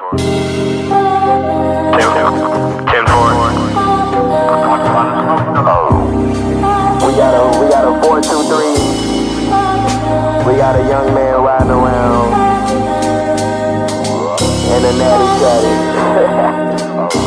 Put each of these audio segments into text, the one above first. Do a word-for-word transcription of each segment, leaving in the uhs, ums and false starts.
We got a, we got a four two three. We got a young man riding around in a natty caddy.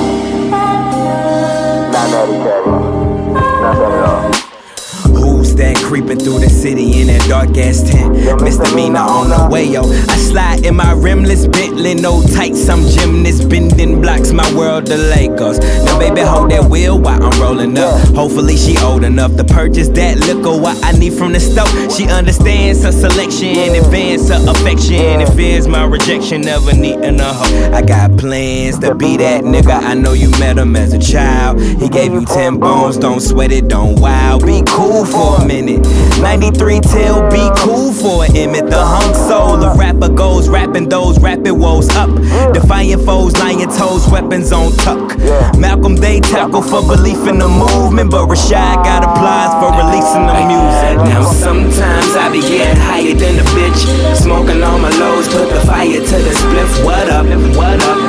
Not natty caddy. Not that at all. Who's that creeping through the city in that dark ass tent? Misdemeanor on the way, yo. I slide in my rimless Bentley, no tights, I'm gymnast, bending blocks, my world the Lakers. Now baby hold that wheel while I'm rolling up. Hopefully she old enough to purchase that liquor, what I need from the stove. She understands her selection in advance, her affection, and fears my rejection, never needing a hoe. I got plans to be that nigga, I know you met him as a child. He gave you ten bones, don't sweat it, don't wow. Be cool for a minute. ninety-three till be cool for an Emmett. The hung soul, the rapper goes rapping those rapid woes up. Defiant foes, lying toes, weapons on tuck. Malcolm they tackle for belief in the movement, but Rashad got applause for releasing the music. Now sometimes I be getting higher than a bitch, smoking on my lows, put the fire to the spliff. What up? What up?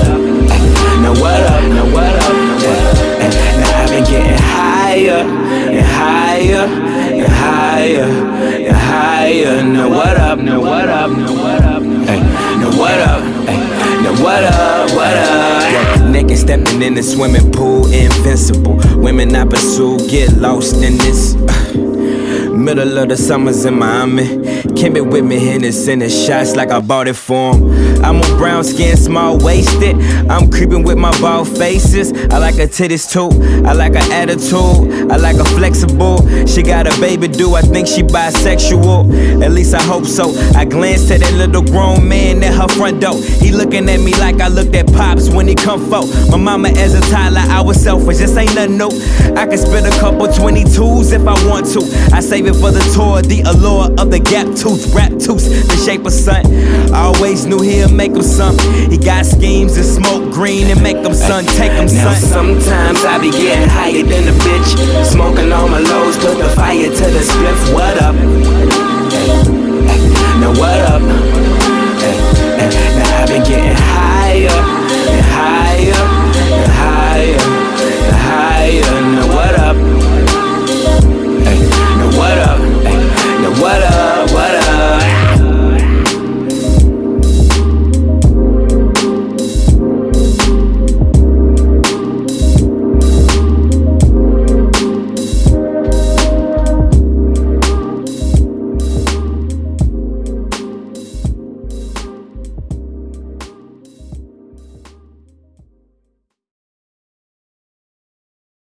Now what up? Now what up? Now I've been getting higher and higher and higher and higher. Now what up? Now what up? Now what up? Hey, now what up? Hey, now what up? What up? Yeah, naked stepping in the swimming pool, invincible. Women I pursue get lost in this. Middle of the summers in Miami. Came it with me, Hennessy, the shots like I bought it for him. I'm a brown skin, small waisted. I'm creeping with my bald faces. I like her titties too. I like her attitude. I like her flexible. She got a baby, do I think she bisexual? At least I hope so. I glanced at that little grown man at her front door. He looking at me like I looked at Pops when he come for. My mama as a toddler, I was selfish. This ain't nothing new. I can spit a couple twenty-twos if I want to. I save it for the tour, the allure of the gap tooth, rap tooth, the shape of sun. I always knew he'll make him something. He got schemes to smoke green and make them son, take him son. Now sometimes I be getting higher than a bitch, smoking on my lows, put the fire to the spliff. What up? Now what up?